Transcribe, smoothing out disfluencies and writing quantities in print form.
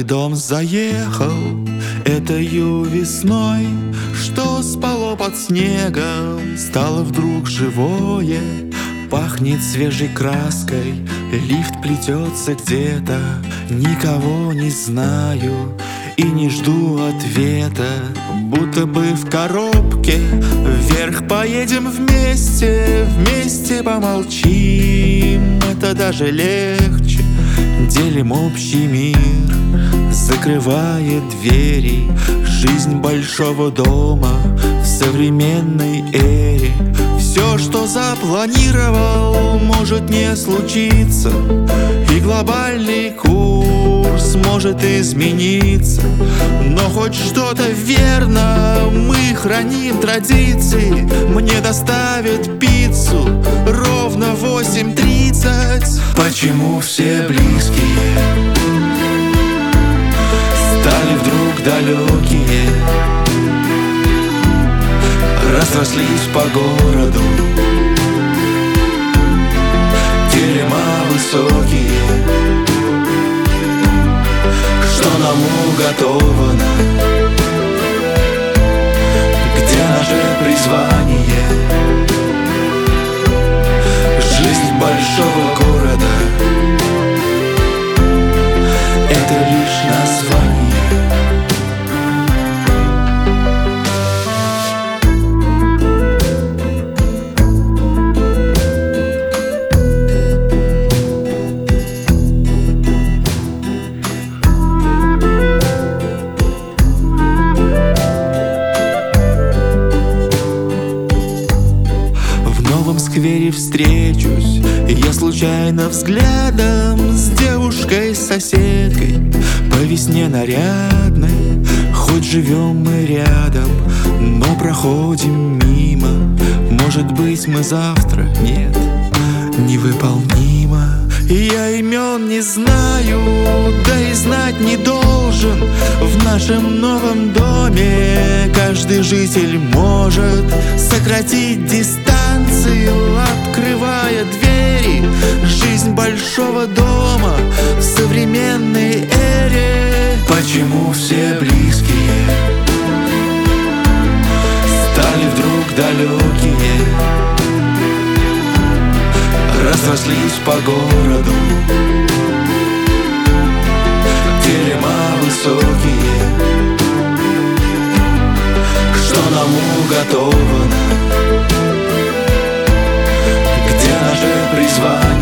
дом заехал этою весной, что спало под снегом, стало вдруг живое. Пахнет свежей краской, лифт плетется где-то. Никого не знаю и не жду ответа. Будто бы в коробке вверх поедем вместе, вместе помолчим. Это даже легче, делим общий мир. Закрывает двери жизнь большого дома в современной эре. Все, что запланировал, может не случиться, и глобальный курс может измениться. Но хоть что-то верно, мы храним традиции. Мне доставят пиццу ровно в 8:30. Почему все близкие стали вдруг далекие, разрослись по городу терема высокие? Что нам уготовано? Где наше призвание? Жизнь большого города — это лишь название. В сквере встречусь я случайно взглядом с девушкой-соседкой, по весне нарядной. Хоть живем мы рядом, но проходим мимо. Может быть, мы завтра? Нет, невыполнимо. Я имен не знаю, да и знать не должен. В нашем новом доме каждый житель может сократить дистанцию, открывая двери. Жизнь большого дома в современной эре. Почему все близкие стали вдруг далекие, разрослись по городу терема высокие? Что нам уготовано? Где наше призвание?